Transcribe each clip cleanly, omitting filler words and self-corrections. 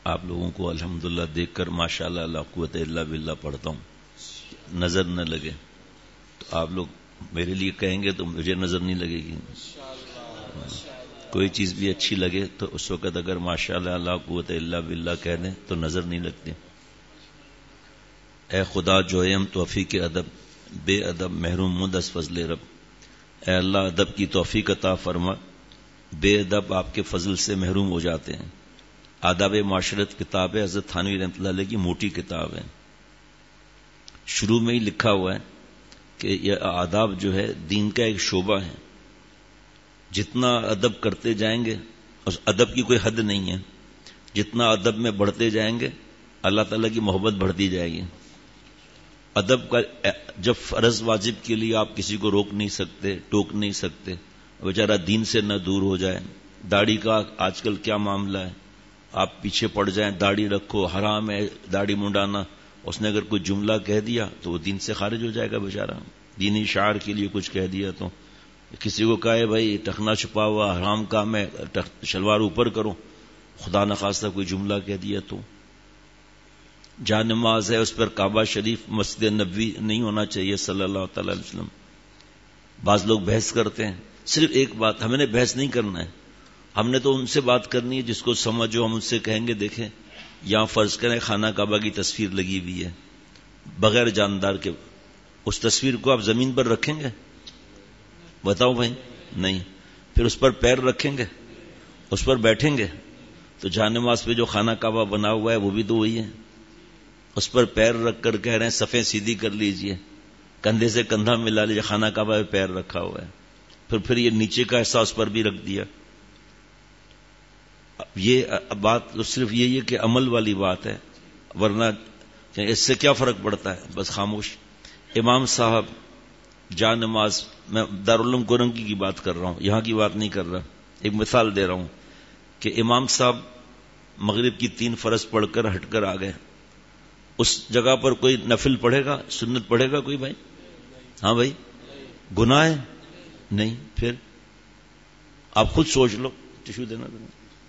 آپ لوگوں کو الحمدللہ دیکھ کر ماشاءاللہ لا قوت الا باللہ پڑھتا ہوں, نظر نہ لگے تو آپ لوگ میرے لیے کہیں گے تو مجھے نظر نہیں لگے گی. کوئی چیز بھی اچھی لگے تو اس وقت اگر ماشاءاللہ لا قوت الا باللہ کہہ دیں تو نظر نہیں لگتی. اے خدا جویم توفیق ادب, بے ادب محروم مند از فضل رب. اے اللہ ادب کی توفیق عطا فرما, بے ادب آپ کے فضل سے محروم ہو جاتے ہیں. آداب معاشرت کتاب ہے, حضرت تھانوی رحمۃ اللہ علیہ کی موٹی کتاب ہے. شروع میں ہی لکھا ہوا ہے کہ یہ آداب جو ہے دین کا ایک شعبہ ہے. جتنا ادب کرتے جائیں گے, اس ادب کی کوئی حد نہیں ہے, جتنا ادب میں بڑھتے جائیں گے اللہ تعالیٰ کی محبت بڑھتی جائے گی. ادب کا جب فرض واجب کے لیے آپ کسی کو روک نہیں سکتے, ٹوک نہیں سکتے, بیچارہ دین سے نہ دور ہو جائے. داڑھی کا آج کل کیا معاملہ ہے, آپ پیچھے پڑ جائیں, داڑھی رکھو, حرام ہے داڑھی منڈانا. اس نے اگر کوئی جملہ کہہ دیا تو وہ دین سے خارج ہو جائے گا بیچارہ. دینی شعار کے لیے کچھ کہہ دیا تو کسی کو کہے بھائی ٹخنا چھپا ہوا حرام کام ہے, شلوار اوپر کرو, خدا نخواستہ کوئی جملہ کہہ دیا تو. جان نماز ہے, اس پر کعبہ شریف مسجد نبوی نہیں ہونا چاہیے صلی اللہ تعالی علیہ وسلم. بعض لوگ بحث کرتے ہیں, صرف ایک بات, ہمیں نے بحث نہیں کرنا ہے, ہم نے تو ان سے بات کرنی ہے جس کو سمجھو. ہم ان سے کہیں گے دیکھیں یہاں فرض کریں خانہ کعبہ کی تصویر لگی ہوئی ہے بغیر جاندار کے, اس تصویر کو آپ زمین پر رکھیں گے؟ بتاؤ بھائی, نہیں. پھر اس پر پیر رکھیں گے, اس پر بیٹھیں گے؟ تو جان نماز پہ جو خانہ کعبہ بنا ہوا ہے وہ بھی تو وہی ہے. اس پر پیر رکھ کر کہہ رہے ہیں صفیں سیدھی کر لیجئے, کندھے سے کندھا ملا لیجئے, خانہ کعبہ پہ پیر رکھا ہوا ہے. پھر یہ نیچے کا حصہ اس پر بھی رکھ دیا. یہ بات تو صرف یہی ہے کہ عمل والی بات ہے, ورنہ اس سے کیا فرق پڑتا ہے. بس خاموش. امام صاحب جان نماز, میں دارالعلوم گورنگی کی بات کر رہا ہوں, یہاں کی بات نہیں کر رہا. ایک مثال دے رہا ہوں کہ امام صاحب مغرب کی 3 فرض پڑھ کر ہٹ کر آ گئے. اس جگہ پر کوئی نفل پڑھے گا, سنت پڑھے گا کوئی بھائی؟ ہاں بھائی, گناہ ہے نہیں. پھر آپ خود سوچ لو. ٹشو دینا دینا.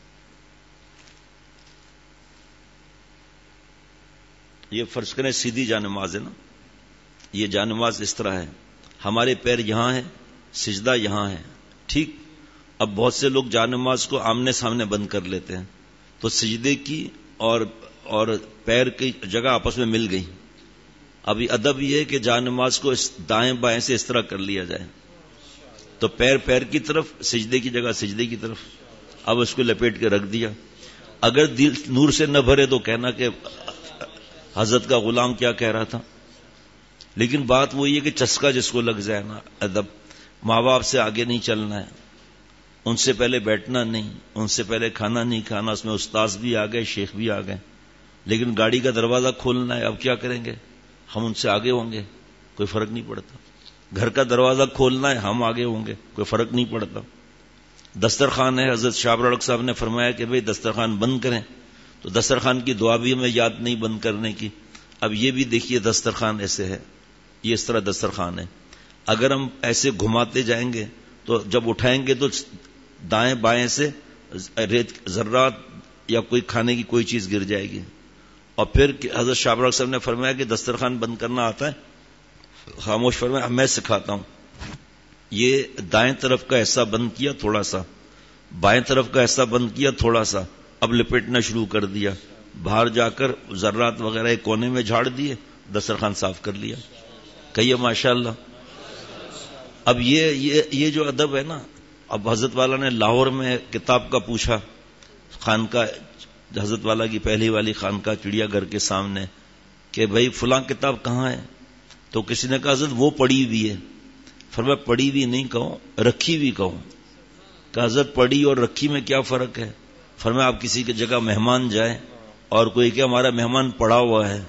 یہ فرض کریں سیدھی جان نماز ہے نا, یہ جان نماز اس طرح ہے, ہمارے پیر یہاں ہیں, سجدہ یہاں ہے, ٹھیک. اب بہت سے لوگ جان نماز کو آمنے سامنے بند کر لیتے ہیں, تو سجدے کی اور پیر کی جگہ آپس میں مل گئی. ابھی ادب یہ ہے کہ جان نماز کو دائیں بائیں سے اس طرح کر لیا جائے, تو پیر کی طرف, سجدے کی جگہ سجدے کی طرف. اب اس کو لپیٹ کے رکھ دیا. اگر دل نور سے نہ بھرے تو کہنا کہ حضرت کا غلام کیا کہہ رہا تھا. لیکن بات وہی ہے کہ چسکا جس کو لگ جائے نا, ادب. ماں باپ سے آگے نہیں چلنا ہے, ان سے پہلے بیٹھنا نہیں, ان سے پہلے کھانا نہیں کھانا. اس میں استاذ بھی آ گئے, شیخ بھی آ گئے, لیکن گاڑی کا دروازہ کھولنا ہے. اب کیا کریں گے, ہم ان سے آگے ہوں گے, کوئی فرق نہیں پڑتا. گھر کا دروازہ کھولنا ہے, ہم آگے ہوں گے, کوئی فرق نہیں پڑتا. دسترخوان ہے, حضرت شاہ رڑک صاحب نے فرمایا کہ بھئی دسترخوان بند کریں, تو دسترخوان کی دعا بھی ہمیں یاد نہیں بند کرنے کی. اب یہ بھی دیکھیے دسترخوان ایسے ہے, یہ اس طرح دسترخوان ہے. اگر ہم ایسے گھماتے جائیں گے تو جب اٹھائیں گے تو دائیں بائیں سے ریت ذرات یا کوئی کھانے کی کوئی چیز گر جائے گی. اور پھر حضرت شاہ رڑک صاحب نے فرمایا کہ دسترخوان بند کرنا آتا ہے؟ خاموش فرمایا میں سکھاتا ہوں. یہ دائیں طرف کا حصہ بند کیا تھوڑا سا, بائیں طرف کا حصہ بند کیا تھوڑا سا, اب لپیٹنا شروع کر دیا. باہر جا کر ذرات وغیرہ ایک کونے میں جھاڑ دیے, دسترخوان صاف کر لیا. کہیے ماشاءاللہ. اب یہ جو ادب ہے نا, اب حضرت والا نے لاہور میں کتاب کا پوچھا, خانقاہ حضرت والا کی پہلی والی خانقاہ چڑیا گھر کے سامنے, کہ بھئی فلاں کتاب کہاں ہے؟ تو کسی نے کہا حضرت وہ پڑھی ہوئی ہے. فرمایا پڑھی ہوئی نہیں کہوں, رکھی ہوئی کہوں. کہ حضرت پڑھی اور رکھی میں کیا فرق ہے؟ فرمایا آپ کسی کی جگہ مہمان جائیں اور کوئی کہ ہمارا مہمان پڑا ہوا ہے.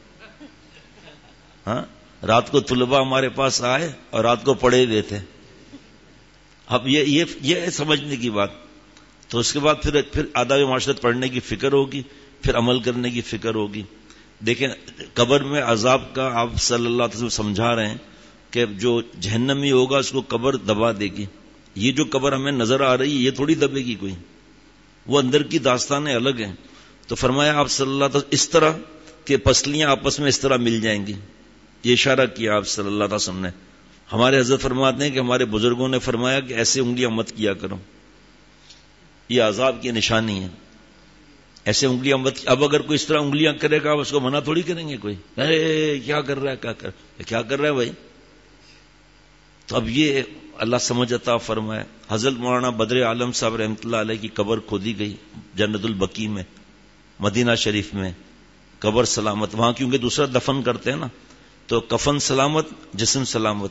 ہاں, رات کو طلباء ہمارے پاس آئے اور رات کو پڑھے ہوئے تھے. اب یہ سمجھنے کی بات. تو اس کے بعد پھر آداب معاشرت پڑھنے کی فکر ہوگی, پھر عمل کرنے کی فکر ہوگی. دیکھیں قبر میں عذاب کا آپ صلی اللہ علیہ وسلم سمجھا رہے ہیں کہ جو جہنمی ہوگا اس کو قبر دبا دے گی. یہ جو قبر ہمیں نظر آ رہی ہے یہ تھوڑی دبے گی کوئی, وہ اندر کی داستانیں الگ ہیں. تو فرمایا آپ صلی اللہ علیہ وسلم اس طرح کہ پسلیاں آپس میں اس طرح مل جائیں گی. یہ اشارہ کیا آپ صلی اللہ علیہ وسلم نے. ہمارے حضرت فرماتے ہیں کہ ہمارے بزرگوں نے فرمایا کہ ایسے انگلیاں مت کیا کرو, یہ عذاب کی نشانی ہے. ایسے انگلیاں مت. اب اگر کوئی اس طرح انگلیاں کرے گا اس کو منع تھوڑی کریں گے کوئی, ارے کیا کر رہا ہے, کیا کر رہا ہے بھائی. تو اب یہ اللہ سمجھ عطا فرمائے. حضرت مولانا بدر عالم صاحب رحمۃ اللہ علیہ کی قبر کھودی گئی جنت البقیع میں, مدینہ شریف میں. قبر سلامت وہاں, کیونکہ دوسرا دفن کرتے ہیں نا, تو کفن سلامت جسم سلامت.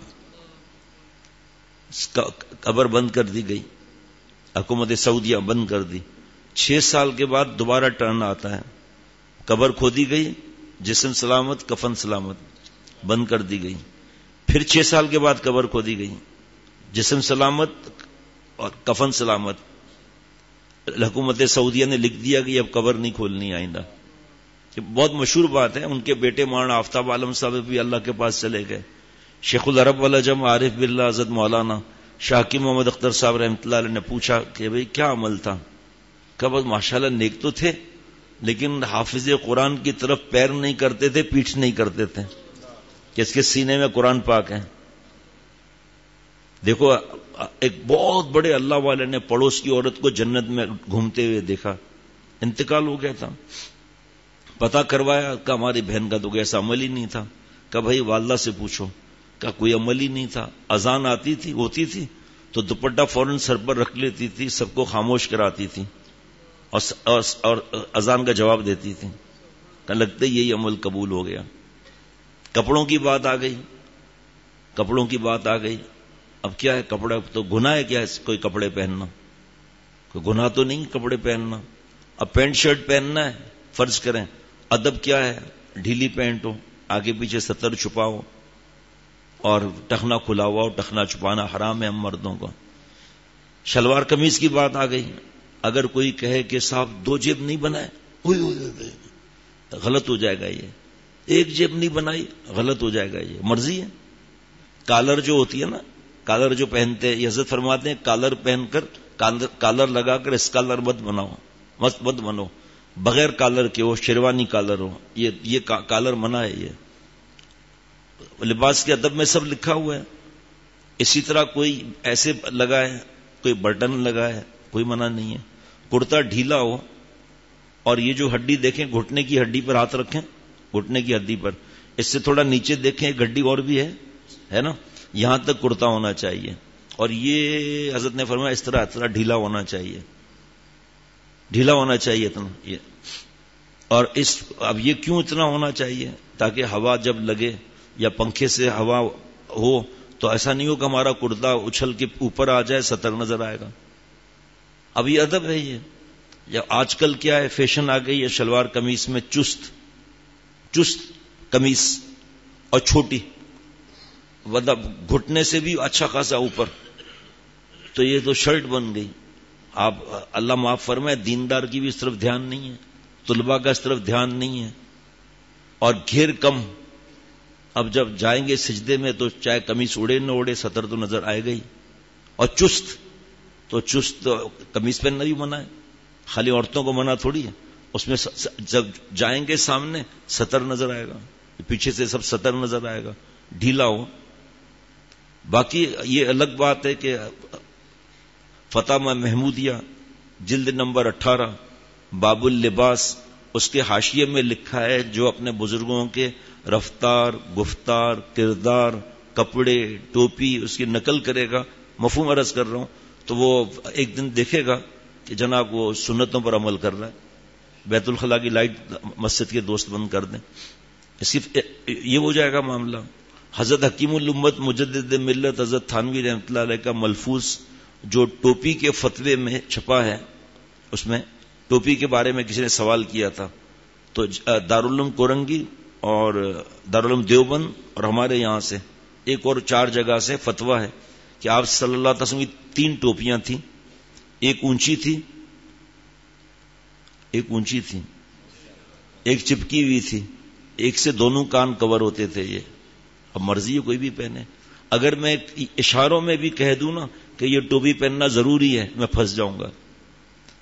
قبر بند کر دی گئی, حکومت سعودیہ بند کر دی. 6 سال کے بعد دوبارہ ٹرن آتا ہے. قبر کھودی گئی, جسم سلامت, کفن سلامت, بند کر دی گئی. پھر 6 سال کے بعد قبر کھودی گئی, جسم سلامت اور کفن سلامت. حکومت سعودیہ نے لکھ دیا کہ اب قبر نہیں کھولنی آئندہ. یہ بہت مشہور بات ہے. ان کے بیٹے مولانا آفتاب عالم صاحب بھی اللہ کے پاس چلے گئے. شیخ العرب والعجم عارف باللہ حضرت مولانا شاکی محمد اختر صاحب رحمۃ اللہ علیہ نے پوچھا کہ بھئی کیا عمل تھا؟ کہ بس ماشاءاللہ نیک تو تھے, لیکن حافظ قرآن کی طرف پیر نہیں کرتے تھے, پیٹھ نہیں کرتے تھے کہ اس کے سینے میں قرآن پاک ہے. دیکھو ایک بہت بڑے اللہ والے نے پڑوس کی عورت کو جنت میں گھومتے ہوئے دیکھا, انتقال ہو گیا تھا, پتہ کروایا کہ ہماری بہن کا تو ایسا عمل ہی نہیں تھا. کہ بھائی والدہ سے پوچھو, کہ کوئی عمل ہی نہیں تھا. اذان ہوتی تھی تو دوپٹہ فوراً سر پر رکھ لیتی تھی, سب کو خاموش کراتی تھی اور اذان کا جواب دیتی تھی. کہ لگتا یہی عمل قبول ہو گیا. کپڑوں کی بات آ گئی, کپڑوں کی بات آ گئی. اب کیا ہے, کپڑا تو گناہ ہے کیا ہے کوئی کپڑے پہننا؟ کوئی گناہ تو نہیں کپڑے پہننا. اب پینٹ شرٹ پہننا ہے, فرض کریں. ادب کیا ہے, ڈھیلی پینٹ ہو, آگے پیچھے ستر چھپا ہو اور ٹخنا کھلا ہوا ہو. ٹخنا چھپانا حرام ہے ہم مردوں کو. شلوار قمیض کی بات آ گئی. اگر کوئی کہے کہ صاحب 2 جیب نہیں بنائے, غلط ہو جائے گا. یہ 1 جیب نہیں بنائی, غلط ہو جائے گا. یہ مرضی ہے. کالر جو ہوتی ہے نا, کالر جو پہنتے ہیں, حضرت فرماتے ہیں کالر پہن کر, کالر لگا کر اسکالر مت بناؤ, مت بنو. بغیر کالر کے ہو, شیروانی کالر ہو, یہ کالر منع ہے. یہ لباس کے ادب میں سب لکھا ہوا ہے. اسی طرح کوئی ایسے لگائے, کوئی بٹن لگائے, کوئی منع نہیں ہے. کرتا ڈھیلا ہو اور یہ جو ہڈی دیکھیں, گھٹنے کی ہڈی پر ہاتھ رکھیں, گھٹنے کی ہڈی پر, اس سے تھوڑا نیچے دیکھیں, ایک ہڈی اور بھی ہے نا, یہاں تک کرتا ہونا چاہیے. اور یہ حضرت نے فرمایا اس طرح ڈھیلا ہونا چاہیے, ڈھیلا ہونا چاہیے اتنا. یہ اور اب یہ کیوں اتنا ہونا چاہیے؟ تاکہ ہوا جب لگے یا پنکھے سے ہوا ہو تو ایسا نہیں ہو کہ ہمارا کرتا اچھل کے اوپر آ جائے, سطر نظر آئے گا. اب یہ ادب ہے. یہ یا آج کل کیا ہے, فیشن آ گئی ہے شلوار قمیص میں, چست قمیص اور چھوٹی, مطلب گھٹنے سے بھی اچھا خاصا اوپر, تو یہ تو شرٹ بن گئی. آپ اللہ معاف فرمائے, دیندار کی بھی اس طرف دھیان نہیں ہے, طلباء کا اس طرف دھیان نہیں ہے, اور گھیر کم. اب جب جائیں گے سجدے میں تو چاہے قمیص اڑے نہ اڑے, سطر تو نظر آئے گا ہی. اور چست قمیص پہننا بھی منع ہے, خالی عورتوں کو منع تھوڑی ہے. اس میں جب جائیں گے سامنے سطر نظر آئے گا, پیچھے سے سب سطر نظر آئے گا, ڈھیلا ہو. باقی یہ الگ بات ہے کہ فتح محمودیہ جلد نمبر 18 باب اللباس, اس کے حاشیے میں لکھا ہے جو اپنے بزرگوں کے رفتار, گفتار, کردار, کپڑے, ٹوپی اس کی نقل کرے گا, مفہوم عرض کر رہا ہوں, تو وہ ایک دن دیکھے گا کہ جناب وہ سنتوں پر عمل کر رہا ہے. بیت الخلاء کی لائٹ مسجد کے دوست بند کر دیں, یہ ہو جائے گا معاملہ. حضرت حکیم الامت مجدد ملت حضرت تھانوی رحمۃ اللہ علیہ کا ملفوظ جو ٹوپی کے فتوے میں چھپا ہے, اس میں ٹوپی کے بارے میں کسی نے سوال کیا تھا, تو دارالعلوم کورنگی اور دارالعلوم دیوبند اور ہمارے یہاں سے ایک اور 4 جگہ سے فتویٰ ہے کہ آپ صلی اللہ علیہ وسلم کی 3 ٹوپیاں تھیں, ایک اونچی تھی, ایک چپکی ہوئی تھی, ایک سے دونوں کان کور ہوتے تھے. یہ اب مرضی ہے کوئی بھی پہنے. اگر میں اشاروں میں بھی کہہ دوں نا کہ یہ ٹوپی پہننا ضروری ہے, میں پھنس جاؤں گا.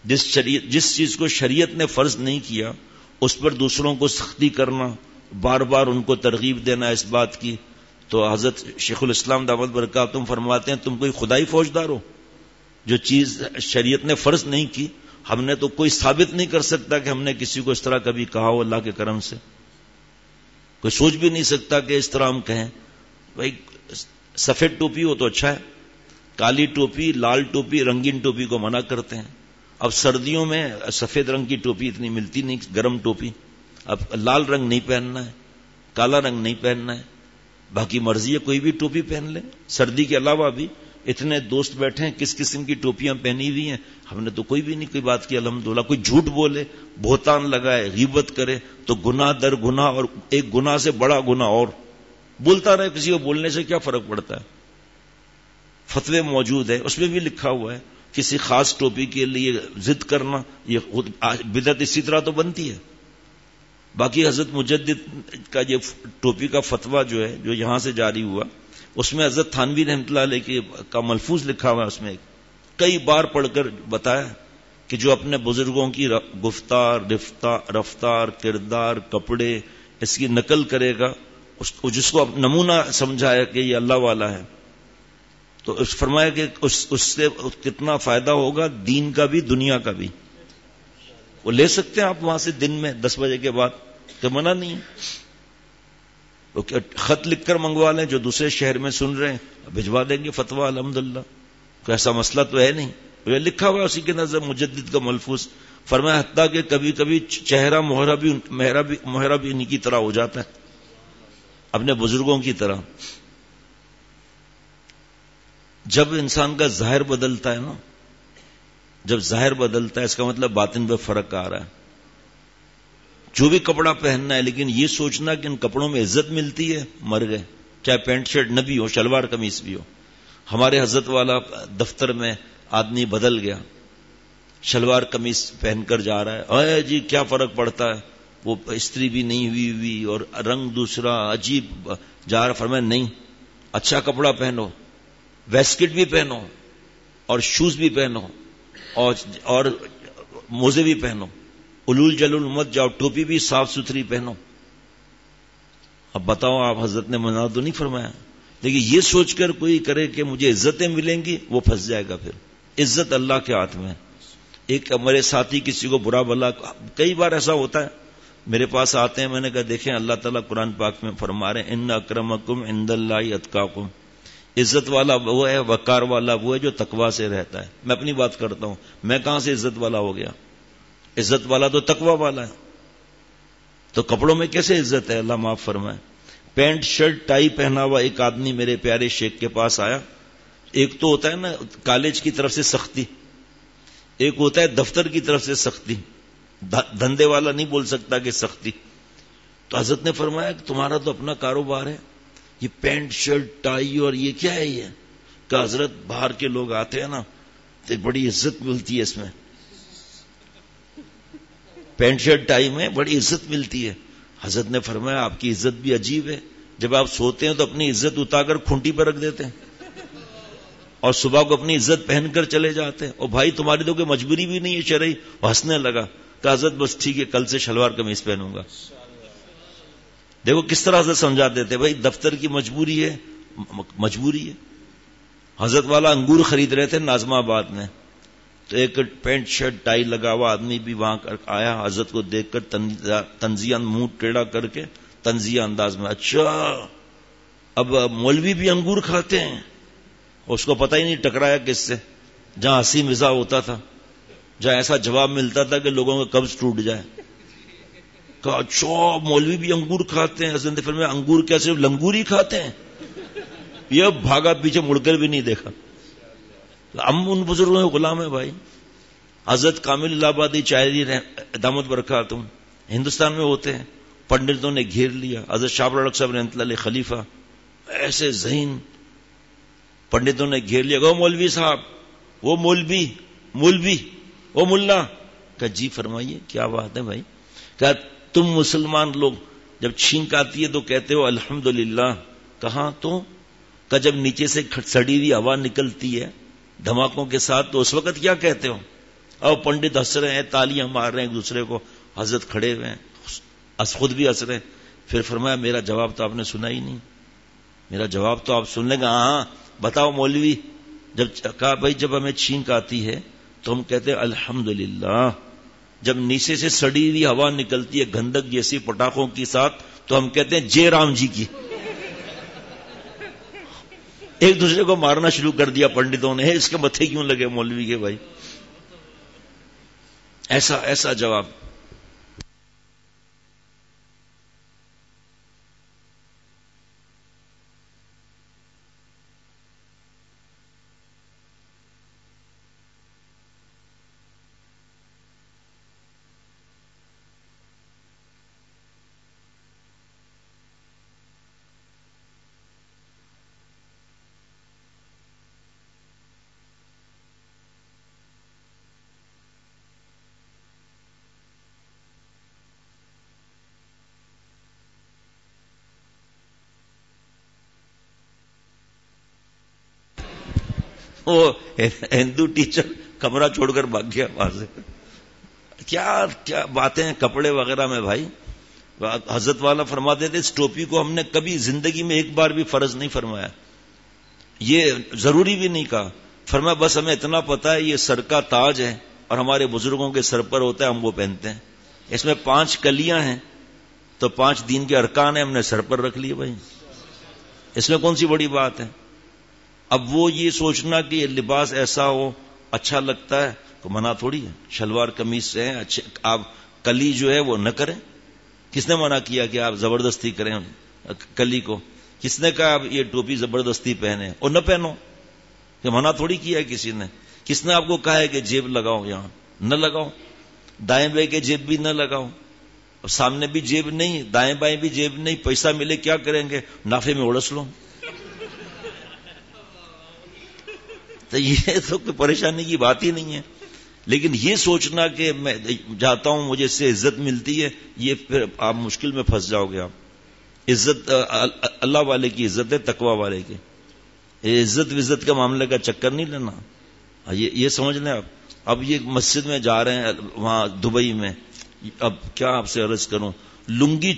جس چیز کو شریعت نے فرض نہیں کیا اس پر دوسروں کو سختی کرنا، بار بار ان کو ترغیب دینا اس بات کی، تو حضرت شیخ الاسلام دعوت برکاتہم فرماتے ہیں تم کوئی خدائی فوجدار ہو؟ جو چیز شریعت نے فرض نہیں کی ہم نے تو کوئی ثابت نہیں کر سکتا کہ ہم نے کسی کو اس طرح کبھی کہا ہو، اللہ کے کرم سے کوئی سوچ بھی نہیں سکتا کہ اس طرح ہم کہیں۔ بھائی سفید ٹوپی ہو تو اچھا ہے، کالی ٹوپی، لال ٹوپی، رنگین ٹوپی کو منع کرتے ہیں۔ اب سردیوں میں سفید رنگ کی ٹوپی اتنی ملتی نہیں، گرم ٹوپی، اب لال رنگ نہیں پہننا ہے، کالا رنگ نہیں پہننا ہے، باقی مرضی ہے کوئی بھی ٹوپی پہن لیں۔ سردی کے علاوہ بھی اتنے دوست بیٹھے ہیں کس قسم کی ٹوپیاں پہنی ہوئی ہیں، ہم نے تو کوئی بھی نہیں کوئی بات کی الحمدللہ۔ کوئی جھوٹ بولے، بہتان لگائے، غیبت کرے تو گناہ در گناہ، اور ایک گناہ سے بڑا گناہ اور بولتا رہے، کسی کو بولنے سے کیا فرق پڑتا ہے؟ فتوے موجود ہے، اس میں بھی لکھا ہوا ہے کسی خاص ٹوپی کے لیے ضد کرنا یہ خود بدعت اسی طرح تو بنتی ہے۔ باقی حضرت مجدد کا یہ ٹوپی کا فتویٰ جو ہے جو یہاں سے جاری ہوا، اس میں حضرت تھانوی رحمۃ اللہ علیہ کا ملفوظ لکھا ہوا ہے، اس میں کئی بار پڑھ کر بتایا کہ جو اپنے بزرگوں کی گفتار، رفتار، کردار، کپڑے اس کی نقل کرے گا، جس کو نمونہ سمجھایا کہ یہ اللہ والا ہے، تو اس فرمایا کہ اس سے کتنا فائدہ ہوگا، دین کا بھی دنیا کا بھی۔ وہ لے سکتے ہیں آپ وہاں سے دن میں 10 بجے کے بعد، تو منع نہیں ہے، خط لکھ کر منگوا لیں، جو دوسرے شہر میں سن رہے ہیں بھجوا دیں گے فتویٰ، الحمدللہ کوئی ایسا مسئلہ تو ہے نہیں۔ یہ لکھا ہوا اسی کے نظر مجدد کا ملفوظ، فرمایا حتیٰ کہ کبھی کبھی چہرہ مہرہ بھی انہی کی طرح ہو جاتا ہے، اپنے بزرگوں کی طرح۔ جب انسان کا ظاہر بدلتا ہے نا، جب ظاہر بدلتا ہے اس کا مطلب باطن پہ فرق آ رہا ہے۔ جو بھی کپڑا پہننا ہے لیکن یہ سوچنا کہ ان کپڑوں میں عزت ملتی ہے، مر گئے، چاہے پینٹ شرٹ نہ بھی ہو، شلوار قمیص بھی ہو۔ ہمارے حضرت والا دفتر میں آدمی بدل گیا، شلوار قمیص پہن کر جا رہا ہے، اے جی کیا فرق پڑتا ہے، وہ استری بھی نہیں ہوئی اور رنگ دوسرا عجیب جا رہا۔ فرمایا نہیں، اچھا کپڑا پہنو، ویسکٹ بھی پہنو اور شوز بھی پہنو اور موزے بھی پہنو، علول جلول مت جاؤ، ٹوپی بھی صاف ستھری پہنو۔ اب بتاؤ آپ حضرت نے منع تو نہیں فرمایا، لیکن یہ سوچ کر کوئی کرے کہ مجھے عزتیں ملیں گی، وہ پھنس جائے گا۔ پھر عزت اللہ کے ہاتھ میں۔ ایک ہمارے ساتھی کسی کو برا بلا، کئی بار ایسا ہوتا ہے، میرے پاس آتے ہیں، میں نے کہا دیکھیں اللہ تعالیٰ قرآن پاک میں فرما رہے ہیں ان اکرمکم عند اللہ اتقاکم، عزت والا وہ ہے، وقار والا وہ ہے جو تقوی سے رہتا ہے۔ میں اپنی بات کرتا ہوں، میں کہاں سے عزت والا ہو گیا؟ عزت والا تو تقوی والا ہے، تو کپڑوں میں کیسے عزت ہے؟ اللہ معاف فرمائے۔ پینٹ شرٹ ٹائی پہنا ہوا ایک آدمی میرے پیارے شیخ کے پاس آیا۔ ایک تو ہوتا ہے نا کالج کی طرف سے سختی، ایک ہوتا ہے دفتر کی طرف سے سختی، دھندے والا نہیں بول سکتا کہ سختی۔ تو حضرت نے فرمایا کہ تمہارا تو اپنا کاروبار ہے، یہ پینٹ شرٹ ٹائی اور یہ کیا ہے؟ یہ کہ حضرت باہر کے لوگ آتے ہیں نا تو بڑی عزت ملتی ہے، اس میں پینٹ شرٹ ٹائی میں بڑی عزت ملتی ہے۔ حضرت نے فرمایا آپ کی عزت بھی عجیب ہے، جب آپ سوتے ہیں تو اپنی عزت اتار کر کھونٹی پر رکھ دیتے ہیں اور صبح کو اپنی عزت پہن کر چلے جاتے ہیں، اور بھائی تمہاری تو کوئی مجبوری بھی نہیں ہے شرعی۔ وہ ہنسنے لگا کہ حضرت بس ٹھیک ہے کل سے شلوار قمیص پہنوں گا۔ دیکھو کس طرح سے سمجھا دیتے، بھائی دفتر کی مجبوری ہے، مجبوری ہے۔ حضرت والا انگور خرید رہے تھے ناظم آباد میں، تو ایک پینٹ شرٹ ٹائی لگا ہوا آدمی بھی وہاں آیا، حضرت کو دیکھ کر تنزیہ منہ ٹیڑھا کر کے تنزیہ انداز میں، اچھا اب مولوی بھی انگور کھاتے ہیں؟ اس کو پتہ ہی نہیں ٹکرایا کس سے، جہاں ہنسی مزاح ہوتا تھا، جہاں ایسا جواب ملتا تھا کہ لوگوں کا قبض ٹوٹ جائے۔ کہا اچھا مولوی بھی انگور کھاتے ہیں؟ حضرت نے فرمایا انگور کیا صرف لنگور ہی کھاتے ہیں؟ یہ بھاگا، پیچھے مڑ کر بھی نہیں دیکھا۔ ہم ان بزرگوں کے غلام ہیں بھائی۔ حضرت کامل الہ آبادی چائری دامت برکاتہم ہندوستان میں ہوتے ہیں، پنڈتوں نے گھیر لیا، حضرت شاہ رڑک صاحب رحمۃ اللہ علیہ خلیفہ ایسے ذہین پنڈتوں نے گھیر لیا، وہ مولوی صاحب، وہ مولوی وہ ملا۔ کہا جی فرمائیے کیا بات ہے بھائی؟ کہا تم مسلمان لوگ جب چھینک آتی ہے تو کہتے ہو الحمدللہ، کہاں تو؟ کہ جب نیچے سے سڑی ہوئی ہوا نکلتی ہے دھماکوں کے ساتھ تو اس وقت کیا کہتے ہو؟ اور پنڈت ہنس رہے ہیں، تالیاں مار رہے ہیں ایک دوسرے کو، حضرت کھڑے ہوئے ہیں، خود بھی ہنس رہے ہیں. پھر فرمایا میرا جواب تو آپ نے سنا ہی نہیں، میرا جواب تو آپ سن لیں گے. ہاں بتاؤ مولوی. جب کہا بھائی جب ہمیں چھینک آتی ہے تو ہم کہتے ہیں الحمدللہ، جب نیچے سے سڑی ہوئی ہوا نکلتی ہے گندک جیسی پٹاخوں کے ساتھ تو ہم کہتے ہیں جے رام جی کی. ایک دوسرے کو مارنا شروع کر دیا پنڈتوں نے، اس کے متھے کیوں لگے مولوی کے بھائی. ایسا جواب. وہ ہندو ٹیچر کمرہ چھوڑ کر بھاگ گیا وہاں سے. کیا کیا باتیں ہیں کپڑے وغیرہ میں بھائی. حضرت والا فرماتے تھے اس ٹوپی کو ہم نے کبھی زندگی میں ایک بار بھی فرض نہیں فرمایا، یہ ضروری بھی نہیں کہا. فرمایا بس ہمیں اتنا پتا ہے یہ سر کا تاج ہے اور ہمارے بزرگوں کے سر پر ہوتا ہے، ہم وہ پہنتے ہیں. اس میں 5 کلیاں ہیں تو 5 دین کے ارکان ہیں، ہم نے سر پر رکھ لیے بھائی. اس میں کون سی بڑی بات ہے؟ اب وہ یہ سوچنا کہ یہ لباس ایسا ہو اچھا لگتا ہے تو منع تھوڑی ہے. شلوار قمیض سے ہیں اچھے، آپ کلی جو ہے وہ نہ کریں. کس نے منع کیا کہ آپ زبردستی کریں کلی کو؟ کس نے کہا آپ یہ ٹوپی زبردستی پہنے اور نہ پہنو؟ کہ منع تھوڑی کیا ہے کسی نے. کس نے آپ کو کہا ہے کہ جیب لگاؤ؟ یہاں نہ لگاؤ، دائیں بائیں کے جیب بھی نہ لگاؤ. سامنے بھی جیب نہیں، دائیں بائیں بھی جیب نہیں. پیسہ ملے کیا کریں گے؟ نافے میں اڑس لو. تو یہ تو کوئی پریشانی کی بات ہی نہیں ہے. لیکن یہ سوچنا کہ میں جاتا ہوں مجھے اس سے عزت ملتی ہے، یہ پھر آپ مشکل میں پھنس جاؤ گے. آپ عزت اللہ والے کی عزت ہے، تقوی والے کی. عزت وزت کا معاملے کا چکر نہیں لینا. یہ سمجھ لیں آپ. اب یہ مسجد میں جا رہے ہیں وہاں دبئی میں، اب کیا آپ سے عرض کروں، لنگی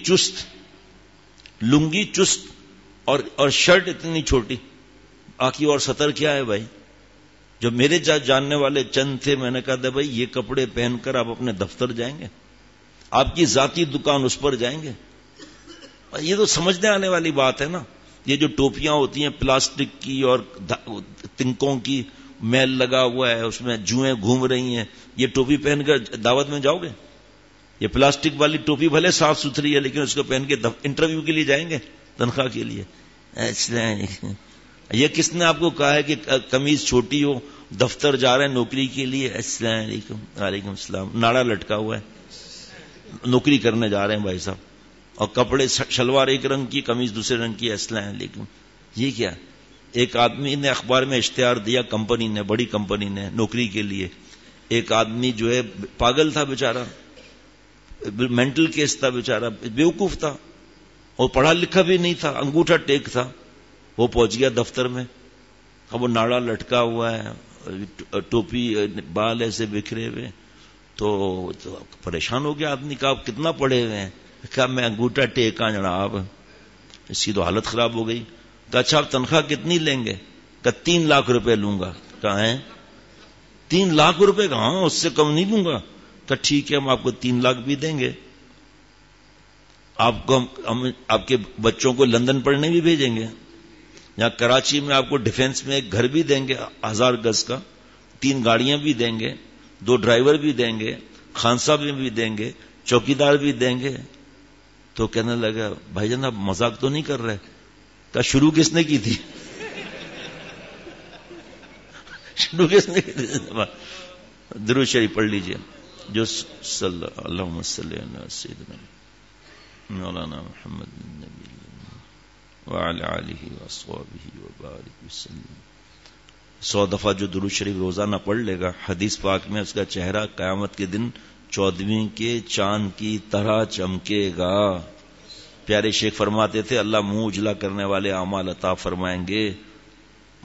چست اور شرٹ اتنی چھوٹی، باقی اور سطر کیا ہے بھائی. جو میرے جاننے والے چند تھے، میں نے کہا تھا بھائی یہ کپڑے پہن کر آپ اپنے دفتر جائیں گے، آپ کی ذاتی دکان اس پر جائیں گے؟ یہ تو سمجھنے آنے والی بات ہے نا. یہ جو ٹوپیاں ہوتی ہیں پلاسٹک کی اور تنکوں کی، میل لگا ہوا ہے اس میں، جوئیں گھوم رہی ہیں، یہ ٹوپی پہن کر دعوت میں جاؤ گے؟ یہ پلاسٹک والی ٹوپی بھلے صاف ستھری ہے لیکن اس کو پہن کے انٹرویو کے لیے جائیں گے، تنخواہ کے لیے؟ یہ کس نے آپ کو کہا ہے کہ قمیض چھوٹی ہو، دفتر جا رہے ہیں نوکری کے لیے؟ السلام علیکم. وعلیکم السلام. ناڑا لٹکا ہوا ہے، نوکری کرنے جا رہے ہیں بھائی صاحب، اور کپڑے شلوار ایک رنگ کی، قمیض دوسرے رنگ کی. السلام علیکم. یہ کیا؟ ایک آدمی نے اخبار میں اشتہار دیا، کمپنی نے، بڑی کمپنی نے، نوکری کے لیے. ایک آدمی جو ہے پاگل تھا بیچارہ، مینٹل کیس تھا بیچارہ، بیوقوف تھا اور پڑھا لکھا بھی نہیں تھا، انگوٹھا ٹیک تھا. وہ پہنچ گیا دفتر میں، اب وہ ناڑا لٹکا ہوا ہے، ٹوپی بال ایسے بکھرے ہوئے، تو پریشان ہو گیا آدمی. کہا آپ کتنا پڑھے ہوئے ہیں؟ کہا میں انگوٹھا ٹیکا جناب. اس کی تو حالت خراب ہو گئی. کہا اچھا آپ تنخواہ کتنی لیں گے؟ کہا 3 لاکھ روپے لوں گا. کہا ہے 3 لاکھ روپے؟ کہا ہاں اس سے کم نہیں لوں گا. کہا ٹھیک ہے ہم آپ کو 3 لاکھ بھی دیں گے، آپ کو ہم آپ کے بچوں کو لندن پڑھنے بھی بھیجیں گے، یہاں کراچی میں آپ کو ڈیفنس میں ایک گھر بھی دیں گے 1000 گز کا، 3 گاڑیاں بھی دیں گے، 2 ڈرائیور بھی دیں گے، خان صاحب بھی دیں گے، چوکیدار بھی دیں گے. تو کہنے لگا بھائی جان آپ مذاق تو نہیں کر رہے؟ کہا شروع کس نے کی تھی؟ شروع کس نے کی تھی؟ درود شریف پڑھ لیجئے جو صلی اللہ علیہ سیدنا مولانا محمد النبی وعلی آلہ واصحابہ وبارک وسلم. 100 دفعہ جو درود شریف روزانہ پڑھ لے گا، حدیث پاک میں اس کا چہرہ قیامت کے دن 14ویں کے چاند کی طرح چمکے گا. پیارے شیخ فرماتے تھے اللہ منہ اجلا کرنے والے اعمال عطا فرمائیں گے،